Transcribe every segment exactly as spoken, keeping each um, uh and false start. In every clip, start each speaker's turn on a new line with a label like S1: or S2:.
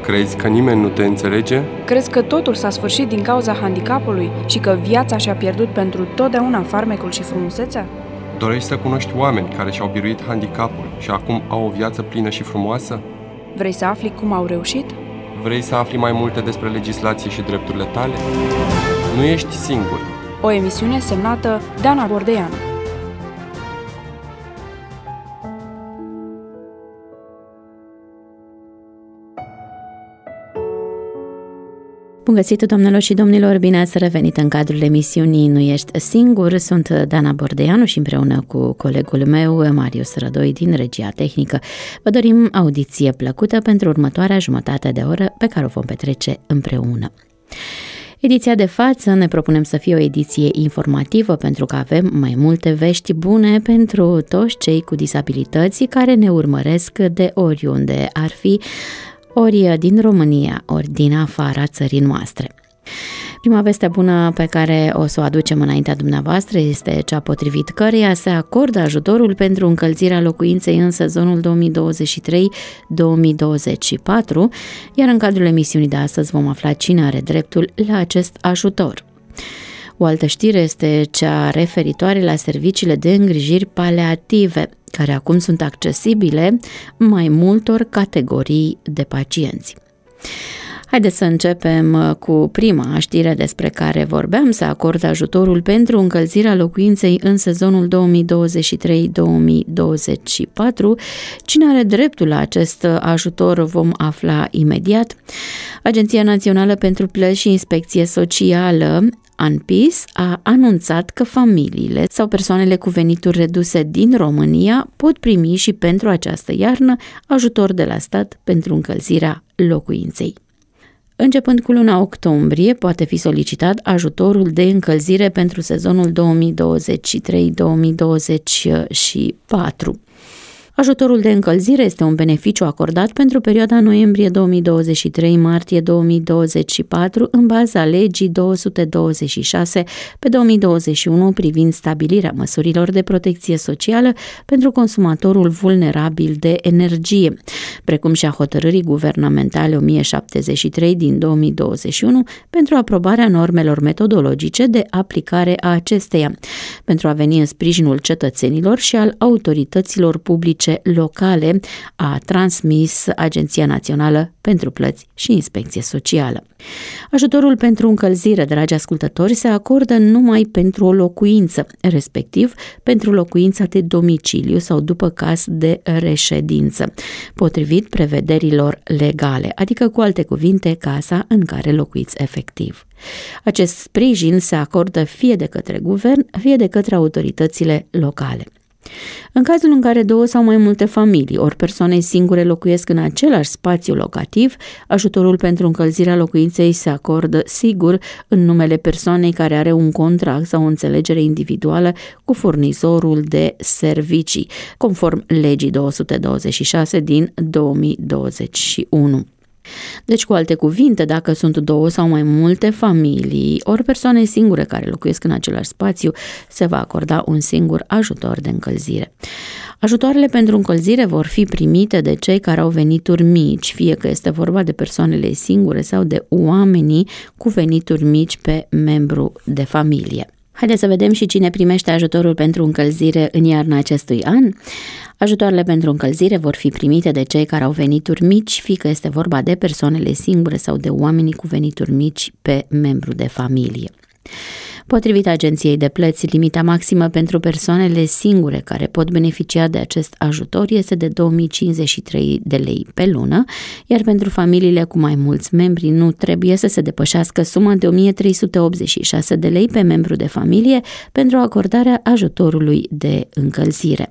S1: Crezi că nimeni nu te înțelege?
S2: Crezi că totul s-a sfârșit din cauza handicapului și că viața și-a pierdut pentru totdeauna farmecul și frumusețea?
S1: Dorești să cunoști oameni care și-au biruit handicapul și acum au o viață plină și frumoasă?
S2: Vrei să afli cum au reușit?
S1: Vrei să afli mai multe despre legislație și drepturile tale? Nu ești singur.
S2: O emisiune semnată Dana Bordeanu.
S3: Bun găsit, doamnelor și domnilor, bine ați revenit în cadrul emisiunii Nu ești singur. Sunt Dana Bordeanu și împreună cu colegul meu, Marius Rădoi, din Regia Tehnică, vă dorim audiție plăcută pentru următoarea jumătate de oră pe care o vom petrece împreună. Ediția de față ne propunem să fie o ediție informativă pentru că avem mai multe vești bune pentru toți cei cu disabilități care ne urmăresc de oriunde ar fi, ori din România, ori din afara țării noastre. Prima veste bună pe care o să o aducem înaintea dumneavoastră este cea potrivit căreia se acordă ajutorul pentru încălzirea locuinței în sezonul două mii douăzeci și trei două mii douăzeci și patru, iar în cadrul emisiunii de astăzi vom afla cine are dreptul la acest ajutor. O altă știre este cea referitoare la serviciile de îngrijiri paliative, care acum sunt accesibile mai multor categorii de pacienți. Haideți să începem cu prima știre despre care vorbeam, să acorde ajutorul pentru încălzirea locuinței în sezonul două mii douăzeci și trei două mii douăzeci și patru. Cine are dreptul la acest ajutor vom afla imediat. Agenția Națională pentru Plăți și Inspecție Socială, ANPIS, a anunțat că familiile sau persoanele cu venituri reduse din România pot primi și pentru această iarnă ajutor de la stat pentru încălzirea locuinței. Începând cu luna octombrie, poate fi solicitat ajutorul de încălzire pentru sezonul două mii douăzeci și trei două mii douăzeci și patru. Ajutorul de încălzire este un beneficiu acordat pentru perioada noiembrie două mii douăzeci și trei - martie două mii douăzeci și patru în baza legii două sute douăzeci și șase pe două mii douăzeci și unu privind stabilirea măsurilor de protecție socială pentru consumatorul vulnerabil de energie, precum și a hotărârii guvernamentale o mie șaptezeci și trei din două mii douăzeci și unu pentru aprobarea normelor metodologice de aplicare a acesteia, pentru a veni în sprijinul cetățenilor și al autorităților publice locale, a transmis Agenția Națională pentru Plăți și Inspecție Socială. Ajutorul pentru încălzire, dragi ascultători, se acordă numai pentru o locuință, respectiv pentru locuința de domiciliu sau după caz de reședință, potrivit prevederilor legale, adică cu alte cuvinte, casa în care locuiți efectiv. Acest sprijin se acordă fie de către guvern, fie de către autoritățile locale. În cazul în care două sau mai multe familii ori persoane singure locuiesc în același spațiu locativ, ajutorul pentru încălzirea locuinței se acordă sigur în numele persoanei care are un contract sau o înțelegere individuală cu furnizorul de servicii, conform legii două sute douăzeci și șase din două mii douăzeci și unu. Deci, cu alte cuvinte, dacă sunt două sau mai multe familii ori persoane singure care locuiesc în același spațiu, se va acorda un singur ajutor de încălzire. Ajutoarele pentru încălzire vor fi primite de cei care au venituri mici, fie că este vorba de persoanele singure sau de oamenii cu venituri mici pe membru de familie. Haideți să vedem și cine primește ajutorul pentru încălzire în iarna acestui an. Ajutoarele pentru încălzire vor fi primite de cei care au venituri mici, fie că este vorba de persoanele singure sau de oamenii cu venituri mici pe membru de familie. Potrivit Agenției de Plăți, limita maximă pentru persoanele singure care pot beneficia de acest ajutor este de două mii cincizeci și trei de lei pe lună, iar pentru familiile cu mai mulți membri nu trebuie să se depășească suma de o mie trei sute optzeci și șase de lei pe membru de familie pentru acordarea ajutorului de încălzire.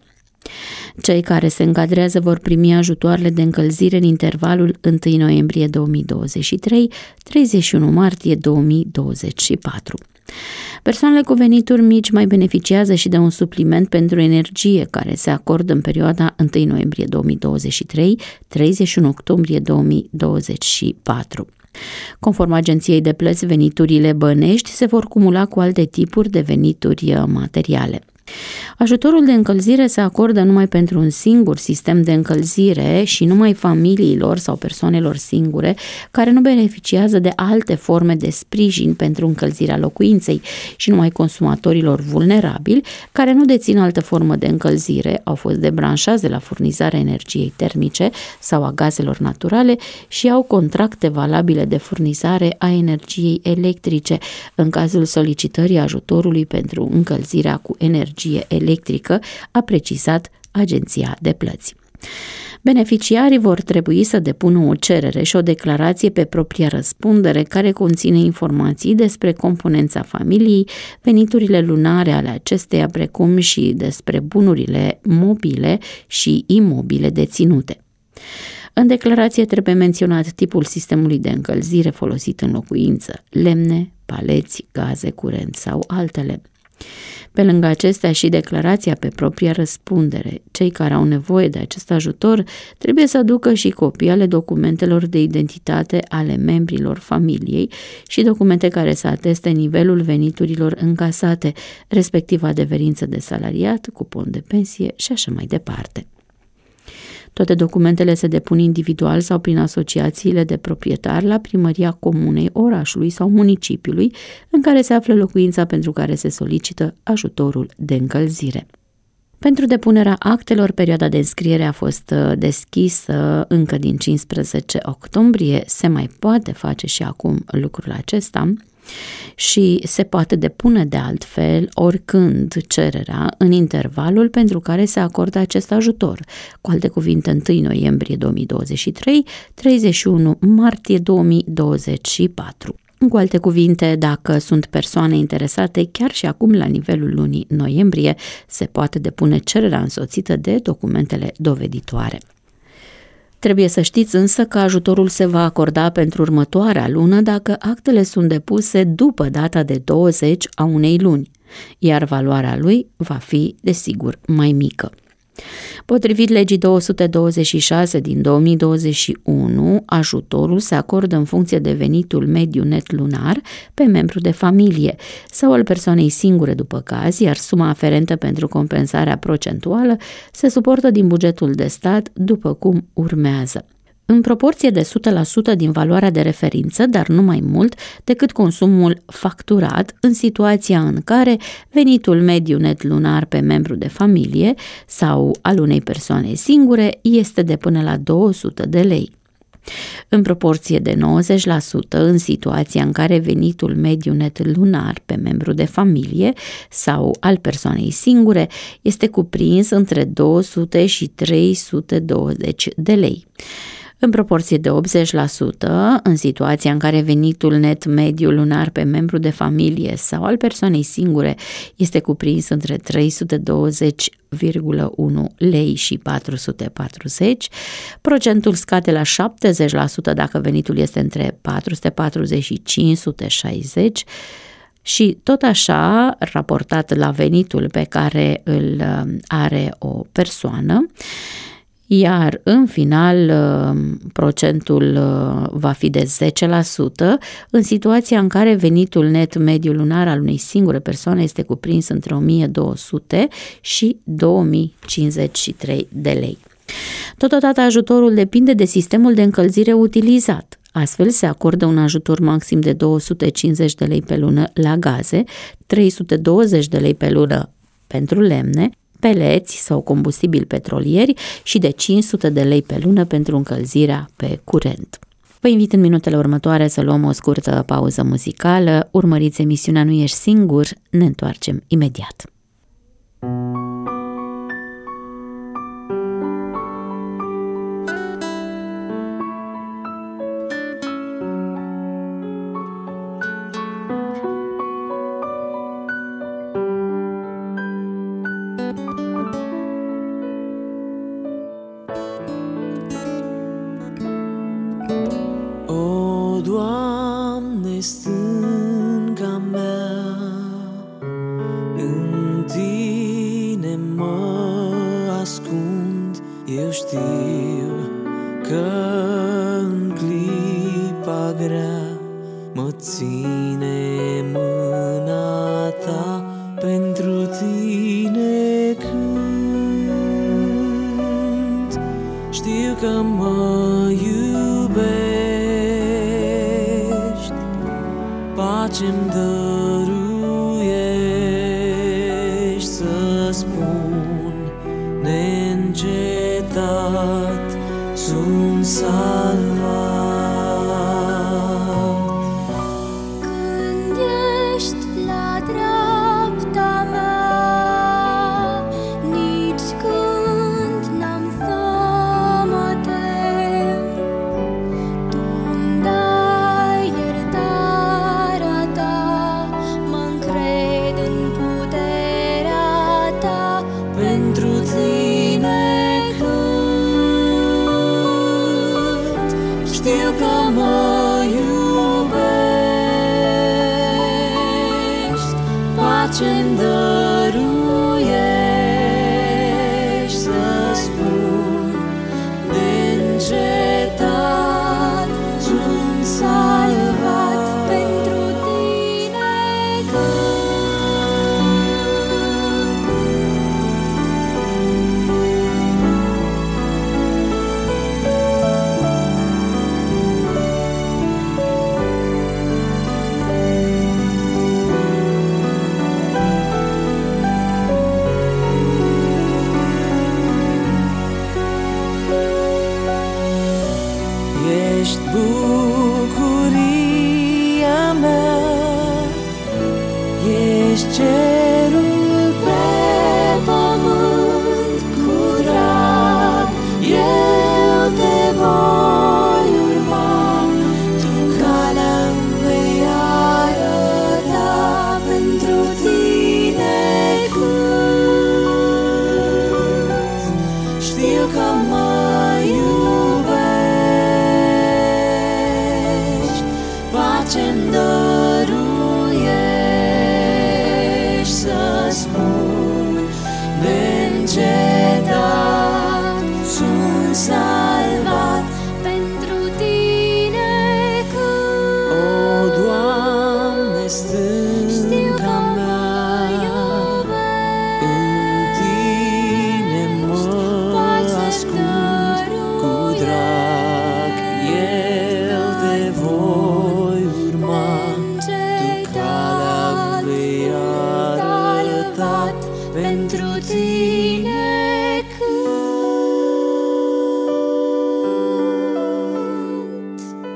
S3: Cei care se încadrează vor primi ajutoarele de încălzire în intervalul întâi noiembrie două mii douăzeci și trei - treizeci și unu martie două mii douăzeci și patru. Persoanele cu venituri mici mai beneficiază și de un supliment pentru energie care se acordă în perioada întâi noiembrie două mii douăzeci și trei - treizeci și unu octombrie două mii douăzeci și patru. Conform Agenției de Plăți, veniturile bănești se vor cumula cu alte tipuri de venituri materiale. Ajutorul de încălzire se acordă numai pentru un singur sistem de încălzire și numai familiilor sau persoanelor singure care nu beneficiază de alte forme de sprijin pentru încălzirea locuinței și numai consumatorilor vulnerabili care nu dețin altă formă de încălzire, au fost debranșați de la furnizarea energiei termice sau a gazelor naturale și au contracte valabile de furnizare a energiei electrice în cazul solicitării ajutorului pentru încălzirea cu energie electrică, a precizat Agenția de Plăți. Beneficiarii vor trebui să depună o cerere și o declarație pe propria răspundere care conține informații despre componența familiei, veniturile lunare ale acesteia, precum și despre bunurile mobile și imobile deținute. În declarație trebuie menționat tipul sistemului de încălzire folosit în locuință, lemne, paleți, gaze, curent sau altele. Pe lângă acestea și declarația pe propria răspundere, cei care au nevoie de acest ajutor trebuie să aducă și copii ale documentelor de identitate ale membrilor familiei și documente care să ateste nivelul veniturilor încasate, respectiv adeverință de salariat, cupon de pensie și așa mai departe. Toate documentele se depun individual sau prin asociațiile de proprietari la primăria comunei, orașului sau municipiului în care se află locuința pentru care se solicită ajutorul de încălzire. Pentru depunerea actelor, perioada de înscriere a fost deschisă încă din cincisprezece octombrie, se mai poate face și acum lucrul acesta și se poate depune de altfel oricând cererea în intervalul pentru care se acordă acest ajutor, cu alte cuvinte întâi noiembrie două mii douăzeci și trei - treizeci și unu martie două mii douăzeci și patru. Cu alte cuvinte, dacă sunt persoane interesate, chiar și acum la nivelul lunii noiembrie se poate depune cererea însoțită de documentele doveditoare. Trebuie să știți însă că ajutorul se va acorda pentru următoarea lună dacă actele sunt depuse după data de douăzeci a unei luni, iar valoarea lui va fi, desigur, mai mică. Potrivit legii două sute douăzeci și șase din două mii douăzeci și unu, ajutorul se acordă în funcție de venitul mediu net lunar pe membru de familie sau al persoanei singure după caz, iar suma aferentă pentru compensarea procentuală se suportă din bugetul de stat după cum urmează. În proporție de o sută la sută din valoarea de referință, dar nu mai mult decât consumul facturat în situația în care venitul mediu net lunar pe membru de familie sau al unei persoane singure este de până la două sute de lei. În proporție de nouăzeci la sută în situația în care venitul mediu net lunar pe membru de familie sau al persoanei singure este cuprins între două sute și trei sute douăzeci de lei. În proporție de optzeci la sută, în situația în care venitul net mediu lunar pe membru de familie sau al persoanei singure este cuprins între trei sute douăzeci virgulă unu lei și patru sute patruzeci, procentul scade la șaptezeci la sută dacă venitul este între patru sute patruzeci și cinci sute șaizeci și tot așa, raportat la venitul pe care îl are o persoană, iar în final procentul va fi de zece la sută în situația în care venitul net mediu lunar al unei singure persoane este cuprins între o mie două sute și două mii cincizeci și trei de lei. Totodată ajutorul depinde de sistemul de încălzire utilizat. Astfel se acordă un ajutor maxim de două sute cincizeci de lei pe lună la gaze, trei sute douăzeci de lei pe lună pentru lemne, peleți sau combustibili petrolieri și de cinci sute de lei pe lună pentru încălzirea pe curent. Vă invit în minutele următoare să luăm o scurtă pauză muzicală. Urmăriți emisiunea Nu ești singur, ne întoarcem imediat.
S4: Stânga mea, în tine mă ascund. Eu știu că în clipa grea mă ține mâna ta. Pentru tine că mă iubești, pace-mi dăruiești, să spun neîncetat, sunt salvat.
S5: Când ești la dreapta mea, nici când n-am să mă tem, Tu-mi dai iertarea Ta, mă-ncred în puterea Ta,
S4: Pentru Tine cânt, știu că mă iubești, pace-mi dăruiești, să spun neîncetat, sunt salvat,
S5: pentru Tine
S4: ești bucuria mea, ești cerul pe pământ, cu drag eu te voi urma, Tu calea-mi vei arăta, pentru Tine cânt, știu că mă iubești, pace-mi dăruiești, să spun neîncetat, sunt salvat,
S5: pentru Tine cânt.
S4: O, Doamne,
S5: Știu că
S4: stânca
S5: mă
S4: mea, în Tine mă ascund, cu drag eu te voi urma, Tu calea-mi vei arăta,
S5: pentru Tine cânt.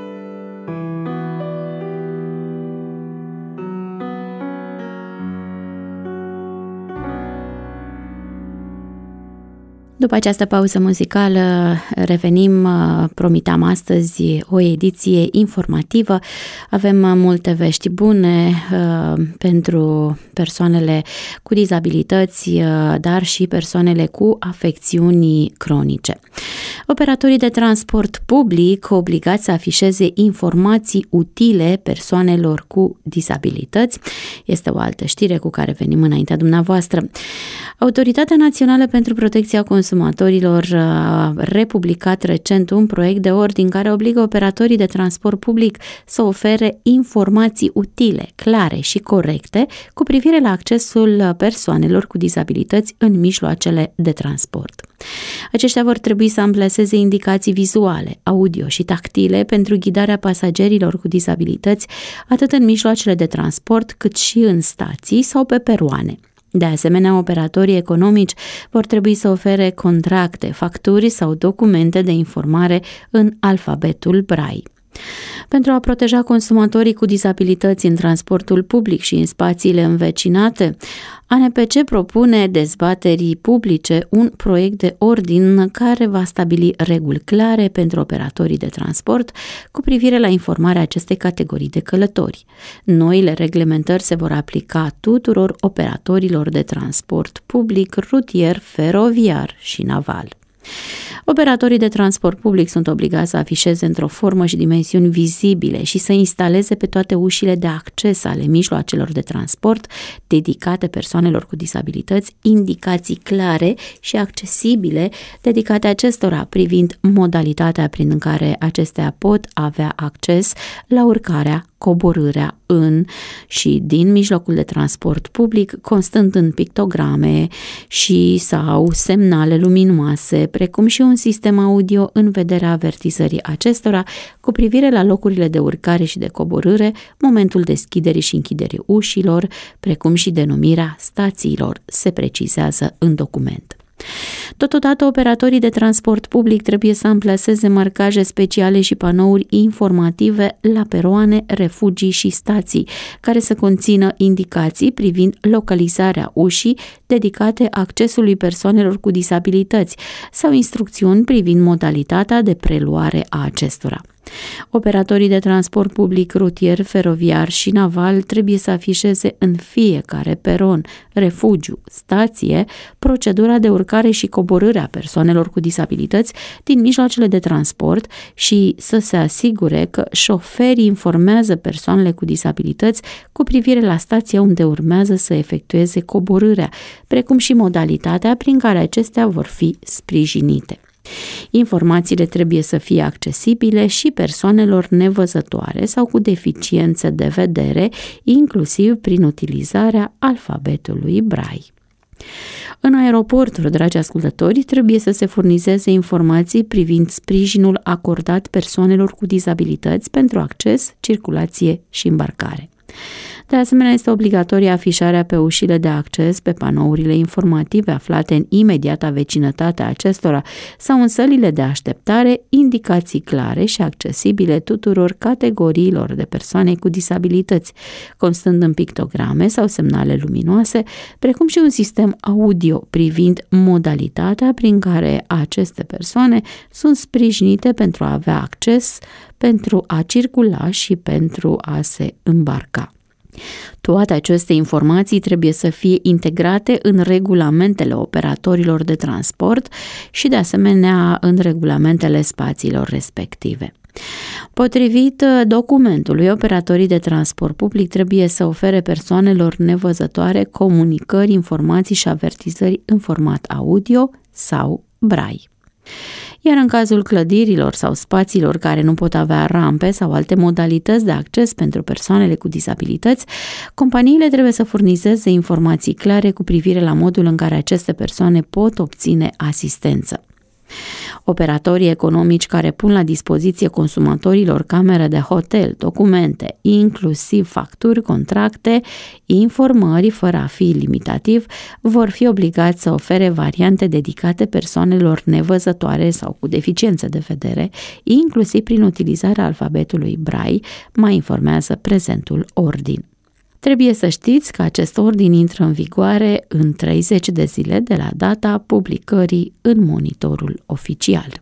S3: După această pauză muzicală revenim, promiteam astăzi o ediție informativă. Avem multe vești bune uh, pentru persoanele cu dizabilități, uh, dar și persoanele cu afecțiuni cronice. Operatorii de transport public obligați să afișeze informații utile persoanelor cu dizabilități. Este o altă știre cu care venim înaintea dumneavoastră. Autoritatea Națională pentru Protecția Consumatorilor a republicat recent un proiect de ordin care obligă operatorii de transport public să ofere informații utile, clare și corecte cu privire la accesul persoanelor cu dizabilități în mijloacele de transport. Aceștia vor trebui să amplaseze indicații vizuale, audio și tactile pentru ghidarea pasagerilor cu dizabilități atât în mijloacele de transport cât și în stații sau pe peroane. De asemenea, operatorii economici vor trebui să ofere contracte, facturi sau documente de informare în alfabetul Braille. Pentru a proteja consumatorii cu dizabilități în transportul public și în spațiile învecinate, A N P C propune dezbaterii publice un proiect de ordin care va stabili reguli clare pentru operatorii de transport cu privire la informarea acestei categorii de călători. Noile reglementări se vor aplica tuturor operatorilor de transport public, rutier, feroviar și naval. Operatorii de transport public sunt obligați să afișeze într-o formă și dimensiuni vizibile și să instaleze pe toate ușile de acces ale mijloacelor de transport dedicate persoanelor cu dizabilități indicații clare și accesibile dedicate acestora privind modalitatea prin care acestea pot avea acces la urcarea, coborârea în și din mijlocul de transport public, constând în pictograme și sau semnale luminoase, precum și un sistem audio în vederea avertizării acestora cu privire la locurile de urcare și de coborâre, momentul deschiderii și închiderii ușilor, precum și denumirea stațiilor, se precizează în document. Totodată, operatorii de transport public trebuie să amplaseze marcaje speciale și panouri informative la peroane, refugii și stații, care să conțină indicații privind localizarea ușii dedicate accesului persoanelor cu disabilități sau instrucțiuni privind modalitatea de preluare a acestora. Operatorii de transport public rutier, feroviar și naval trebuie să afișeze în fiecare peron, refugiu, stație, procedura de urcare și coborâre a persoanelor cu disabilități din mijloacele de transport și să se asigure că șoferii informează persoanele cu disabilități cu privire la stația unde urmează să efectueze coborârea, precum și modalitatea prin care acestea vor fi sprijinite. Informațiile trebuie să fie accesibile și persoanelor nevăzătoare sau cu deficiențe de vedere, inclusiv prin utilizarea alfabetului Braille. În aeroporturi, dragi ascultători, trebuie să se furnizeze informații privind sprijinul acordat persoanelor cu dizabilități pentru acces, circulație și îmbarcare. De asemenea, este obligatorie afișarea pe ușile de acces, pe panourile informative aflate în imediata vecinătate a acestora sau în sălile de așteptare, indicații clare și accesibile tuturor categoriilor de persoane cu disabilități, constând în pictograme sau semnale luminoase, precum și un sistem audio privind modalitatea prin care aceste persoane sunt sprijinite pentru a avea acces, pentru a circula și pentru a se îmbarca. Toate aceste informații trebuie să fie integrate în regulamentele operatorilor de transport și, de asemenea, în regulamentele spațiilor respective. Potrivit documentului, operatorii de transport public trebuie să ofere persoanelor nevăzătoare comunicări, informații și avertizări în format audio sau Braille. Iar în cazul clădirilor sau spațiilor care nu pot avea rampe sau alte modalități de acces pentru persoanele cu dizabilități, companiile trebuie să furnizeze informații clare cu privire la modul în care aceste persoane pot obține asistență. Operatorii economici care pun la dispoziție consumatorilor camere de hotel, documente, inclusiv facturi, contracte, informări fără a fi limitativ, vor fi obligați să ofere variante dedicate persoanelor nevăzătoare sau cu deficiențe de vedere, inclusiv prin utilizarea alfabetului Braille, mai informează prezentul ordin. Trebuie să știți că acest ordin intră în vigoare în treizeci de zile de la data publicării în monitorul oficial.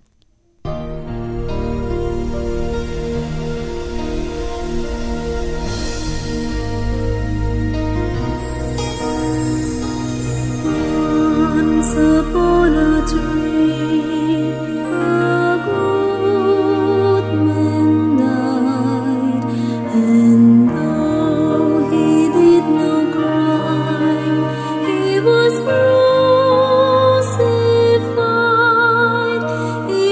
S5: Once upon a dream, a good man died, and though he did no crime, he was crucified.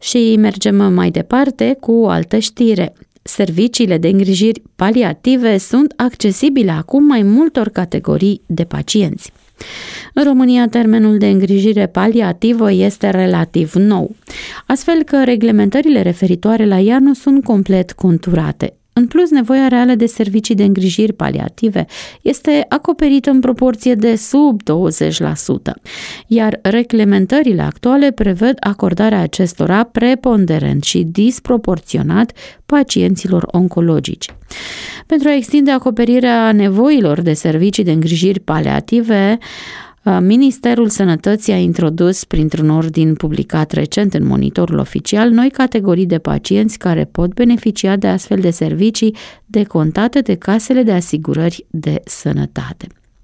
S3: Și mergem mai departe cu o altă știre. Serviciile de îngrijiri paliative sunt accesibile acum mai multor categorii de pacienți. În România, termenul de îngrijire paliativă este relativ nou, astfel că reglementările referitoare la ea nu sunt complet conturate. În plus, nevoia reală de servicii de îngrijiri paliative este acoperită în proporție de sub douăzeci la sută, iar reglementările actuale prevăd acordarea acestora preponderent și disproporționat pacienților oncologici. Pentru a extinde acoperirea nevoilor de servicii de îngrijiri paliative, Ministerul Sănătății a introdus, printr-un ordin publicat recent în Monitorul Oficial, noi categorii de pacienți care pot beneficia de astfel de servicii decontate de casele de asigurări de sănătate.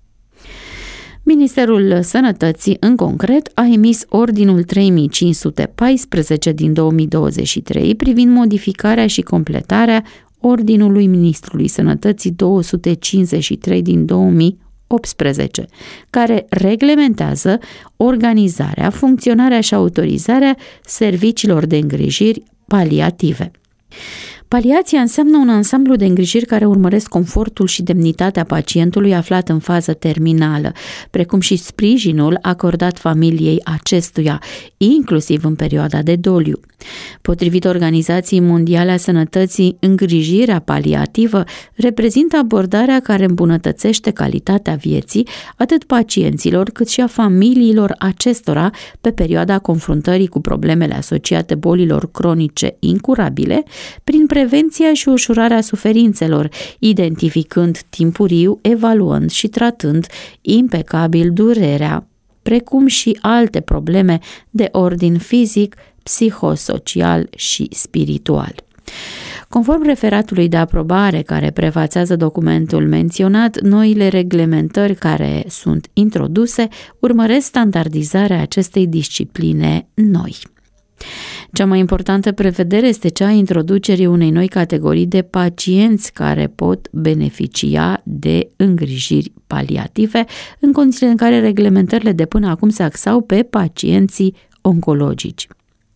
S3: Ministerul Sănătății, în concret, a emis Ordinul trei mii cinci sute paisprezece din două mii douăzeci și trei privind modificarea și completarea Ordinului Ministrului Sănătății două sute cincizeci și trei din două mii optsprezece, care reglementează organizarea, funcționarea și autorizarea serviciilor de îngrijiri paliative. Paliația înseamnă un ansamblu de îngrijiri care urmăresc confortul și demnitatea pacientului aflat în fază terminală, precum și sprijinul acordat familiei acestuia, inclusiv în perioada de doliu. Potrivit Organizației Mondiale a Sănătății, îngrijirea paliativă reprezintă abordarea care îmbunătățește calitatea vieții atât pacienților cât și a familiilor acestora pe perioada confruntării cu problemele asociate bolilor cronice incurabile, prin prevenția și ușurarea suferințelor, identificând timpuriu, evaluând și tratând impecabil durerea, precum și alte probleme de ordin fizic, psihosocial și spiritual. Conform referatului de aprobare care prefațează documentul menționat, noile reglementări care sunt introduse urmăresc standardizarea acestei discipline noi. Cea mai importantă prevedere este cea a introducerii unei noi categorii de pacienți care pot beneficia de îngrijiri paliative, în condițiile în care reglementările de până acum se axau pe pacienții oncologici.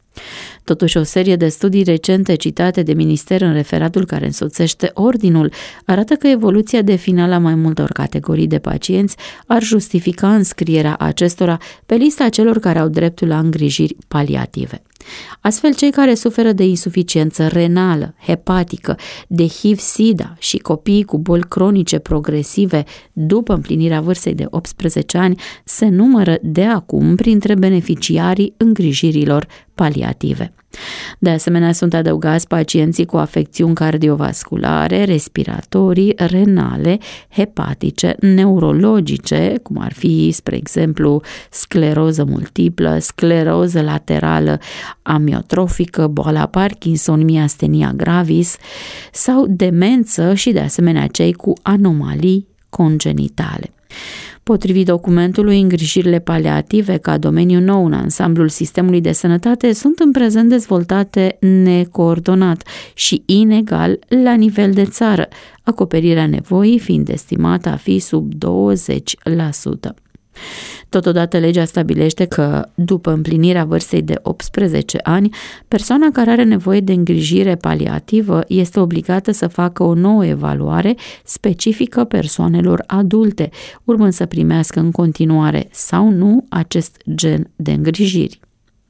S3: Totuși, o serie de studii recente citate de minister în referatul care însoțește ordinul arată că evoluția de final a mai multor categorii de pacienți ar justifica înscrierea acestora pe lista celor care au dreptul la îngrijiri paliative. Astfel, cei care suferă de insuficiență renală, hepatică, de H I V-SIDA și copiii cu boli cronice progresive după împlinirea vârstei de optsprezece ani se numără de acum printre beneficiarii îngrijirilor paliative. De asemenea, sunt adăugați pacienții cu afecțiuni cardiovasculare, respiratorii, renale, hepatice, neurologice, cum ar fi, spre exemplu, scleroză multiplă, scleroză laterală amiotrofică, boala Parkinson, miastenia gravis sau demență și, de asemenea, cei cu anomalii congenitale. Potrivit documentului, îngrijirile paliative ca domeniu nou în ansamblul sistemului de sănătate sunt în prezent dezvoltate necoordonat și inegal la nivel de țară, acoperirea nevoii fiind estimată a fi sub douăzeci la sută. Totodată, legea stabilește că, după împlinirea vârstei de optsprezece ani, persoana care are nevoie de îngrijire paliativă este obligată să facă o nouă evaluare specifică persoanelor adulte, urmând să primească în continuare sau nu acest gen de îngrijiri.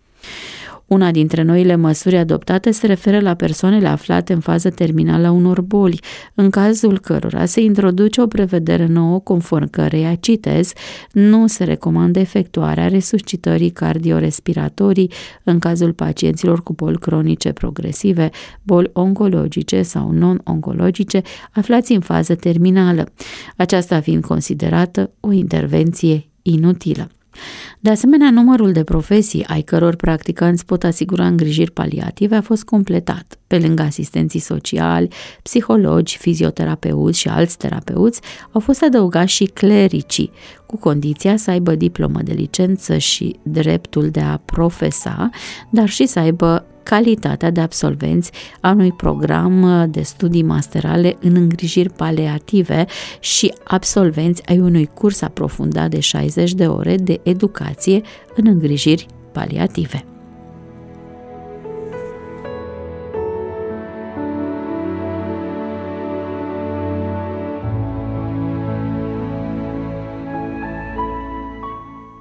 S3: Una dintre noile măsuri adoptate se referă la persoanele aflate în fază terminală a unor boli, în cazul cărora se introduce o prevedere nouă conform căreia, citez, nu se recomandă efectuarea resuscitării cardiorespiratorii în cazul pacienților cu boli cronice progresive, boli oncologice sau non-oncologice aflați în fază terminală, aceasta fiind considerată o intervenție inutilă. De asemenea, numărul de profesii ai căror practicanți pot asigura îngrijiri paliative a fost completat. Pe lângă asistenții sociali, psihologi, fizioterapeuți și alți terapeuți, au fost adăugați și clericii, cu condiția să aibă diplomă de licență și dreptul de a profesa, dar și să aibă calitatea de absolvenți a unui program de studii masterale în îngrijiri paliative și absolvenți ai unui curs aprofundat de șaizeci de ore de educație în îngrijiri paliative.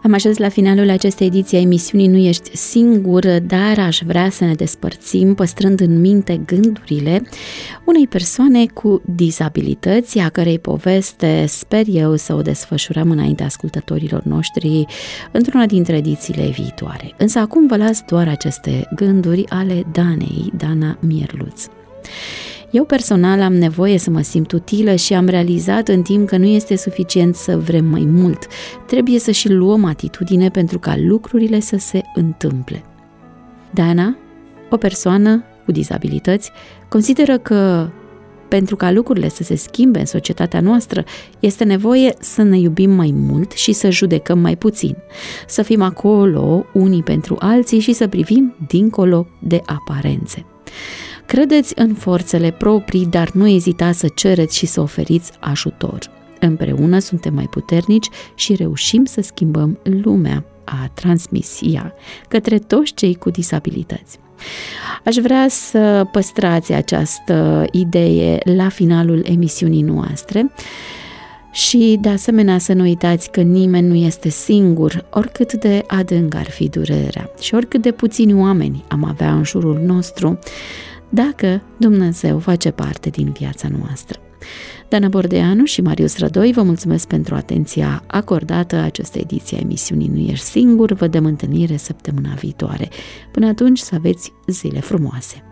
S3: Am ajuns la finalul acestei ediții a emisiunii Nu ești singur, dar aș vrea să ne despărțim păstrând în minte gândurile unei persoane cu dizabilități, a cărei poveste sper eu să o desfășurăm înaintea ascultătorilor noștri într-una dintre edițiile viitoare. Însă acum vă las doar aceste gânduri ale Danei, Dana Mierluț. Eu personal am nevoie să mă simt utilă și am realizat în timp că nu este suficient să vrem mai mult. Trebuie să și luăm atitudine pentru ca lucrurile să se întâmple. Dana, o persoană cu dizabilități, consideră că pentru ca lucrurile să se schimbe în societatea noastră, este nevoie să ne iubim mai mult și să judecăm mai puțin, să fim acolo unii pentru alții și să privim dincolo de aparențe. Credeți în forțele proprii, dar nu ezitați să cereți și să oferiți ajutor. Împreună suntem mai puternici și reușim să schimbăm lumea, a transmis ea către toți cei cu disabilități. Aș vrea să păstrați această idee la finalul emisiunii noastre și, de asemenea, să nu uitați că nimeni nu este singur, oricât de adânc ar fi durerea și oricât de puțini oameni am avea în jurul nostru, dacă Dumnezeu face parte din viața noastră. Dana Bordeanu și Marius Rădoi vă mulțumesc pentru atenția acordată acestei ediții a emisiunii Nu ești singur. Vă dăm întâlnire săptămâna viitoare. Până atunci, să aveți zile frumoase!